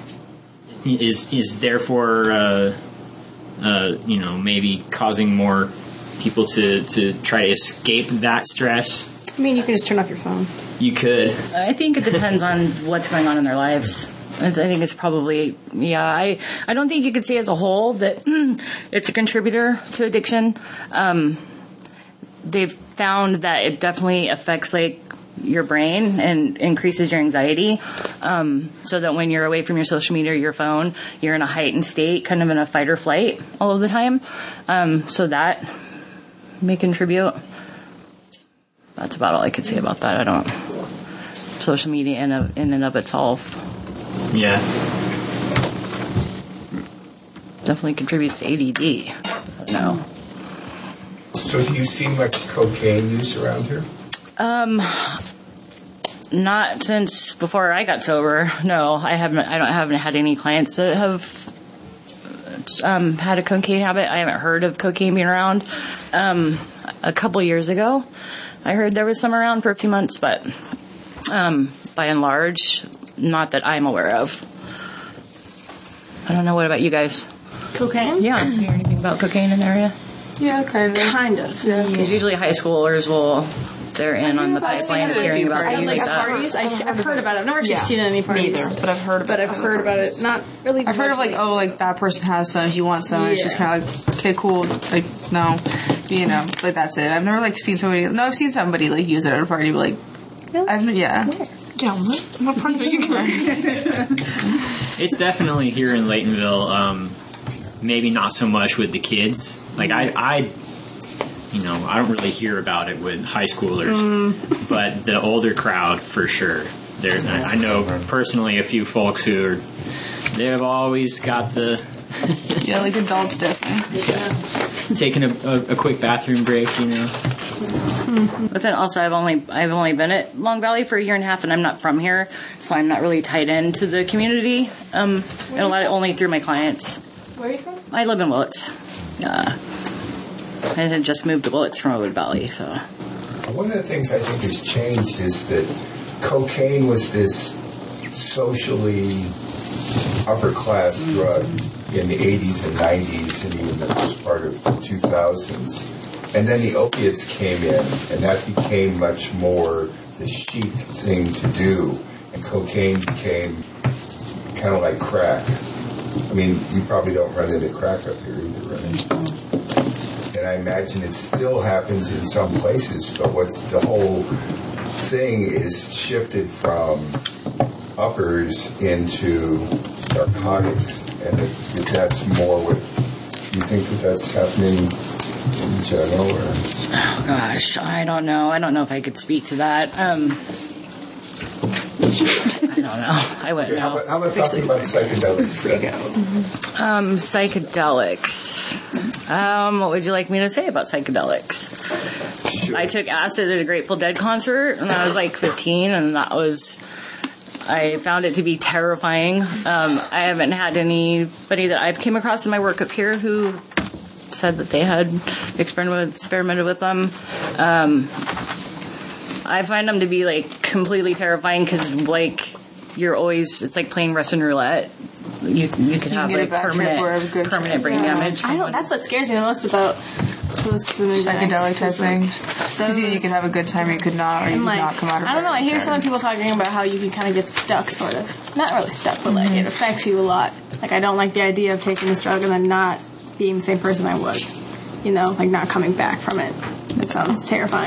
is is therefore uh, uh, you know, maybe causing more people to, to try to escape that stress? I mean, you can just turn off your phone. You could. I think it depends on what's going on in their lives. I think it's probably, yeah, I, I don't think you could say as a whole that it's a contributor to addiction. Um, they've found that it definitely affects, like, your brain and increases your anxiety. Um, so that when you're away from your social media or your phone, you're in a heightened state, kind of in a fight or flight all of the time. Um, so that may contribute. That's about all I could say about that. I don't, social media in, a, in and of itself. Yeah. Definitely contributes to A D D. No. So do you see much cocaine use around here? Um, not since before I got sober. No, I haven't. I don't haven't had any clients that have um, had a cocaine habit. I haven't heard of cocaine being around. Um, a couple years ago, I heard there was some around for a few months, but um, by and large, not that I'm aware of. I don't know. What about you guys? Cocaine? Yeah. You hear anything about cocaine in the area? Yeah, kind of. Kind of. Yeah. Because usually high schoolers will, they're in on the pipeline of hearing about things like, like that. Parties, I, I've heard about it. I've never actually Yeah. seen it in any parties. Me either, but I've heard. But I've heard about it. Not really. I've heard of like, oh, like that person has some. If you want some, it's just Yeah. kind of like, okay, cool. Like, no, you know, like that's it. I've never like seen somebody. No, I've seen somebody like use it at a party, but like, Really? I've yeah. Yeah, what, what party are you going? It's definitely here in Laytonville. Um, maybe not so much with the kids. Like I, I, you know, I don't really hear about it with high schoolers, mm. but the older crowd for sure. There, I, I know personally a few folks who are. They've always got the. Yeah, like adults definitely. Yeah. Taking a, a, a quick bathroom break, you know. But then also, I've only I've only been at Long Valley for a year and a half, and I'm not from here, so I'm not really tied into the community. Um, and a lot of, only through my clients. Where are you from? I live in Willits. Uh, I had just moved to Willits from Oakwood Valley, so. One of the things I think has changed is that cocaine was this socially upper class drug in the eighties and nineties and even the first part of the two thousands. And then the opiates came in, and that became much more the chic thing to do. And cocaine became kind of like crack. I mean, you probably don't run into crack up here either, right? And I imagine it still happens in some places, but what's the whole thing is shifted from uppers into narcotics, and it, that's more what Do you think that that's happening in general? Or? Oh, gosh, I don't know. I don't know if I could speak to that. Um, I don't know. I wouldn't Okay, how know. about, how about talking about psychedelics? Then? Um, psychedelics. Um, what would you like me to say about psychedelics? Sure. I took acid at a Grateful Dead concert when I was like fifteen, and that was, I found it to be terrifying. Um, I haven't had anybody that I've came across in my work up here who said that they had experimented with, experimented with them. Um, I find them to be like completely terrifying because like you're always, it's like playing Russian roulette. You you could have get a like bad trip permanent or a good permanent trip. brain Yeah. damage. I from don't. one- That's what scares me the most about listening to Psychedelic type It's like, thing. Because you those- could have a good time, or you could not, or you And could like, not come out of it. I don't know. I hear Okay. some people talking about how you can kind of get stuck, sort of. Not really stuck, but like it affects you a lot. Like I don't like the idea of taking this drug and then not being the same person I was. You know, like not coming back from it. It sounds terrifying.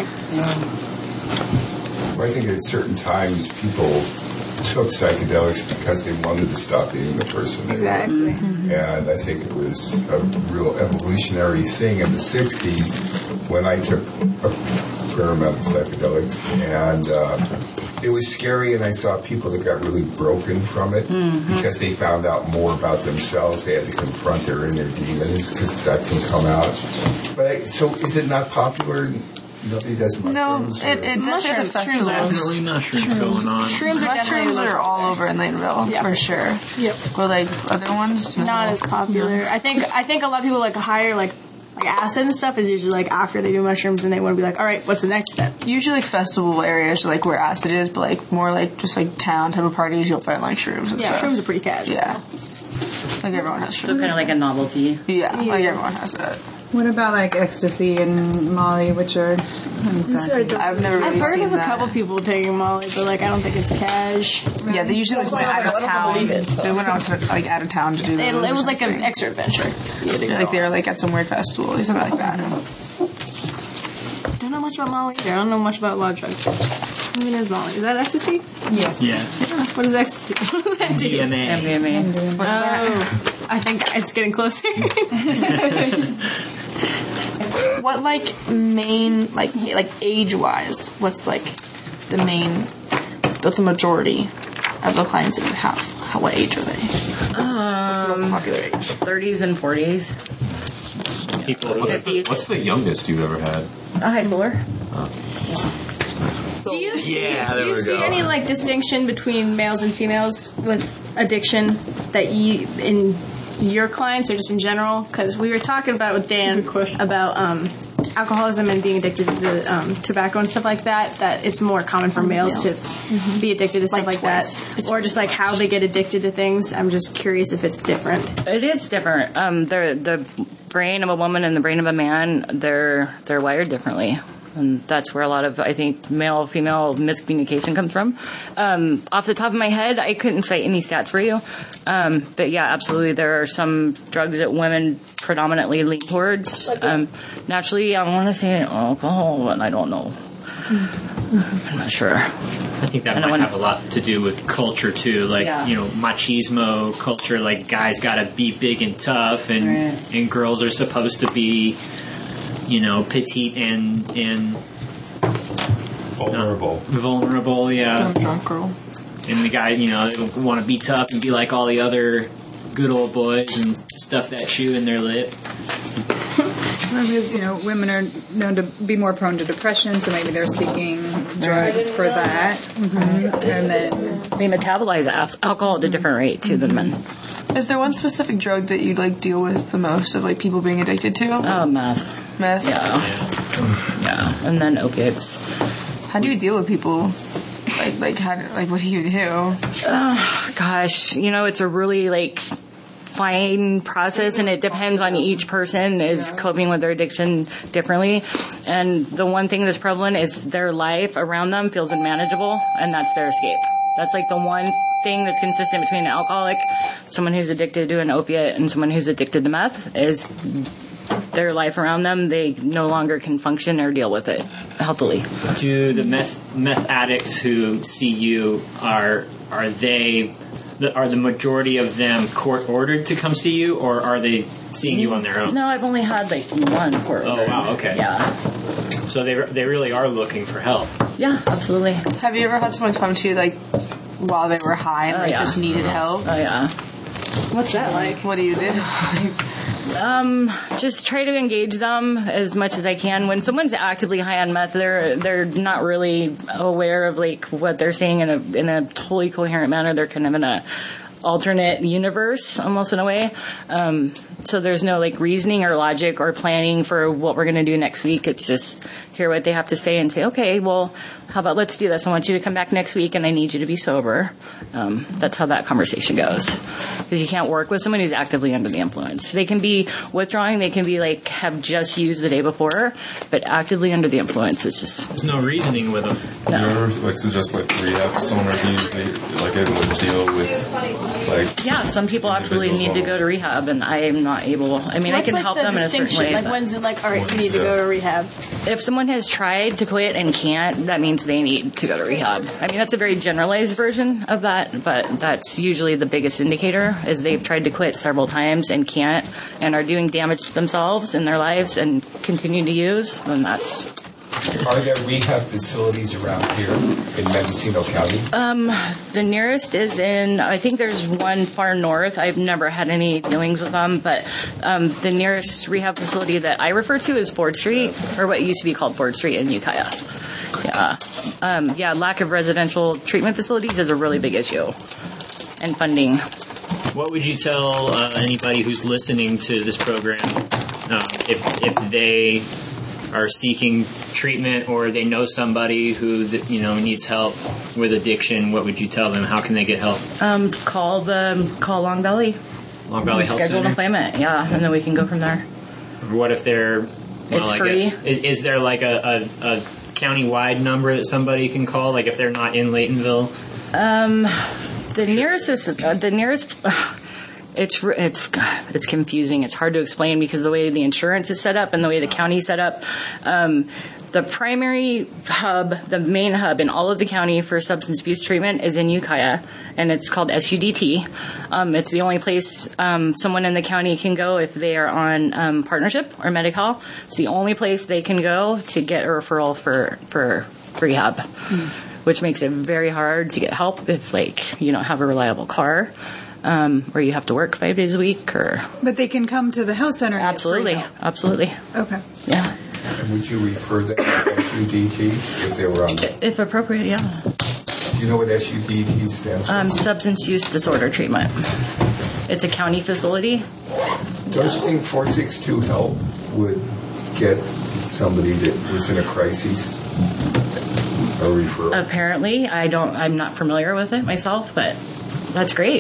Well, I think at certain times people took psychedelics because they wanted to stop being the person they Exactly. were. And I think it was a real evolutionary thing in the sixties when I took a fair amount of psychedelics. And uh, it was scary, and I saw people that got really broken from it because they found out more about themselves. They had to confront their inner demons because that can come out. But I, so is it not popular? Nobody does No, mushrooms? it, it Mushroom- definitely the festivals. Definitely mushrooms going on. Shrooms are definitely Mushrooms like- are all over in Laytonville, Yeah. for sure. Yep. But like other ones, no. Not as popular. I think. I think a lot of people like hire like like acid and stuff is usually like after they do mushrooms and they want to be like, all right, what's the next step? Usually like festival areas, like where acid is, but like more like just like town type of parties, you'll find like shrooms and Yeah, stuff. shrooms are pretty casual. Yeah. Like everyone has So shrooms. kind of like a novelty. Yeah, like everyone has that. What about like ecstasy and Molly, which are exactly. I've never really I've heard seen of a that. couple people taking Molly, but like I don't think it's cash. Yeah, they usually like went out of town. believe it, so. They went out to like out of town to do It, those it or was like an something. extra adventure. Like they were like at some weird festival or something like that. Don't know much about Molly either. I don't know much about a lot of drugs. What even is Molly? Is that ecstasy? Yes. Yeah. What is ecstasy? What does that do? D M A. M D M A. What's that? Oh, I think it's getting closer. What like main like like age wise? What's like the main? What's the majority of the clients that you have? How, what age are they? What's the most popular age? thirties and forties. People. What's the, what's the youngest you've ever had? A high schooler. Do you see, Yeah, do there you we see go. any like distinction between males and females with addiction that you in your clients or just in general? Because we were talking about with Dan about um, alcoholism and being addicted to um, tobacco and stuff like that. That it's more common for males, to be addicted to stuff like, that, or just like how they get addicted to things. I'm just curious if it's different. It is different. Um, the the brain of a woman and the brain of a man, they're they're wired differently. And that's where a lot of, I think, male-female miscommunication comes from. Um, off the top of my head, I couldn't cite any stats for you. Um, but yeah, absolutely, there are some drugs that women predominantly lean towards. Um, naturally, I want to say alcohol, but I don't know. I'm not sure. I think that I don't might wanna- have a lot to do with culture too, like Yeah. you know, machismo culture. Like guys got to be big and tough, and Right. and girls are supposed to be, you know, petite and and Vulnerable. vulnerable. Yeah, Drunk girl. and the guys, you know, they want to be tough and be like all the other good old boys and stuff that shoe in their lip. Because, you know, women are known to be more prone to depression, so maybe they're seeking drugs for that. hmm And then, They metabolize al- alcohol at a different rate too than men. Is there one specific drug that you like deal with the most of like people being addicted to? Oh, meth. Meth. Yeah. Yeah. And then opiates. How do you deal with people? Like like how do- like what do you do? Gosh, you know, it's a really like fine process, and it depends on each person is coping with their addiction differently. And the one thing that's prevalent is their life around them feels unmanageable, and that's their escape. That's like the one thing that's consistent between an alcoholic, someone who's addicted to an opiate, and someone who's addicted to meth is their life around them. They no longer can function or deal with it healthily. Do the meth meth addicts who see you are are they the, are the majority of them court ordered to come see you, or are they seeing you on their own? No, I've only had like one court Oh, order. wow, okay. Yeah. So they they really are looking for help. Yeah, absolutely. Have you ever had someone come to you like while they were high and Oh, like yeah. just needed help? Oh, yeah. What's that like? What do you do? Um, just try to engage them as much as I can. When someone's actively high on meth, they're they're not really aware of like what they're saying in a in a totally coherent manner. They're kind of in a alternate universe, almost in a way. Um, so there's no like reasoning or logic or planning for what we're going to do next week. It's just hear what they have to say and say, okay, well, how about let's do this? I want you to come back next week and I need you to be sober. Um, that's how that conversation goes. Because you can't work with someone who's actively under the influence. They can be withdrawing, they can be like, have just used the day before, but actively under the influence, it's just... There's no reasoning with them. No. You ever like suggest like rehab someone or usually like able to deal with like... Yeah, some people absolutely need to go to rehab and I am not able... I mean, What's I can like help the them in a certain distinction? way. Like, when's it like, all right, you need to go to rehab? If someone has tried to quit and can't, that means they need to go to rehab. I mean, that's a very generalized version of that, but that's usually the biggest indicator, is they've tried to quit several times and can't, and are doing damage to themselves in their lives and continue to use, then that's... Are there rehab facilities around here in Mendocino County? Um, the nearest is in, I think there's one far north. I've never had any dealings with them, but um, the nearest rehab facility that I refer to is Ford Street, or what used to be called Ford Street in Ukiah. Yeah, um, yeah. Lack of residential treatment facilities is a really big issue, and funding. What would you tell uh, anybody who's listening to this program um, if if they are seeking treatment or they know somebody who you know needs help with addiction? What would you tell them? How can they get help? Um, call the call Long Valley. Long Valley Health Schedule Center. an appointment. Yeah, and then we can go from there. What if they're? Well, It's I free. guess, is, is there like a, a, a county-wide number that somebody can call? Like if they're not in Laytonville? Um, the nearest is uh, the nearest. Uh, it's it's it's confusing. It's hard to explain because the way the insurance is set up and the way the county is set up. Um, the primary hub, the main hub in all of the county for substance abuse treatment is in Ukiah, and it's called S U D T. Um, it's the only place um, someone in the county can go if they are on um, partnership or Medi-Cal. It's the only place they can go to get a referral for for rehab. Mm. Which makes it very hard to get help if, like, you don't have a reliable car, um, or you have to work five days a week, or... But they can come to the health center. Absolutely, and get free help. absolutely. Okay. Yeah. And would you refer them to S U D T if they were on? If appropriate, yeah. Do you know what S U D T stands for? Um, substance use disorder treatment. It's a county facility. Don't you think four six two help would get somebody that was in a crisis a referral? Apparently, I don't. I'm not familiar with it myself, but that's great.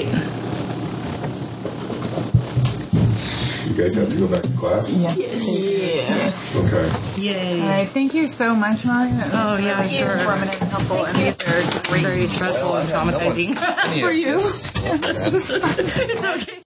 You guys have to go back to class? Yeah. Yeah. Okay. Yay. All right. Thank you so much, Molly. That was Oh, yeah, really sure. informative and helpful. And these are great. Very stressful and traumatizing. For you. It's okay.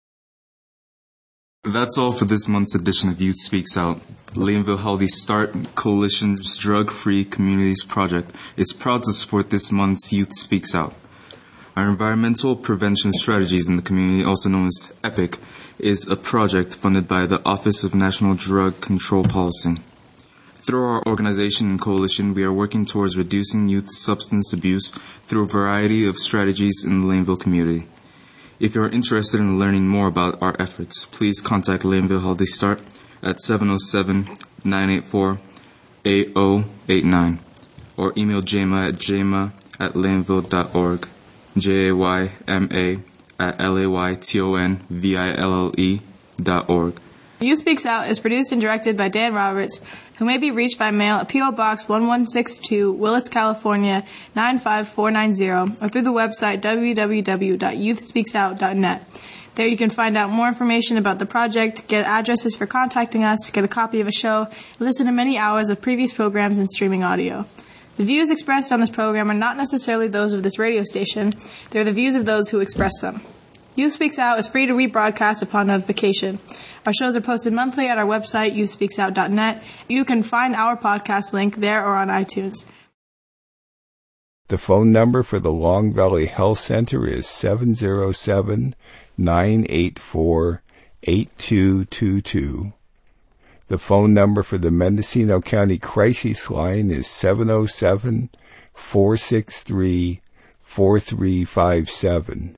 That's all for this month's edition of Youth Speaks Out. Laytonville Healthy Start, Coalition's Drug-Free Communities Project, is proud to support this month's Youth Speaks Out. Our environmental prevention strategies in the community, also known as EPIC, is a project funded by the Office of National Drug Control Policy. Through our organization and coalition, we are working towards reducing youth substance abuse through a variety of strategies in the Laytonville community. If you are interested in learning more about our efforts, please contact Laytonville Healthy Start at seven oh seven, nine eight four, eight oh eight nine or email jayma at jayma at laytonville dot org, J A Y M A at L A Y T O N V I L L E dot org. Youth Speaks Out is produced and directed by Dan Roberts, who may be reached by mail at P O. Box one one six two, Willits, California, nine five four nine zero, or through the website w w w dot youth speaks out dot net. There you can find out more information about the project, get addresses for contacting us, get a copy of a show, and listen to many hours of previous programs and streaming audio. The views expressed on this program are not necessarily those of this radio station. They are the views of those who express them. Youth Speaks Out is free to rebroadcast upon notification. Our shows are posted monthly at our website, youth speaks out dot net. You can find our podcast link there or on iTunes. The phone number for the Long Valley Health Center is seven zero seven, nine eight four, eight two two two. The phone number for the Mendocino County Crisis Line is seven zero seven, four six three, four three five seven.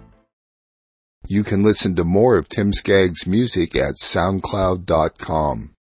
You can listen to more of Tim Skaggs' music at soundcloud dot com.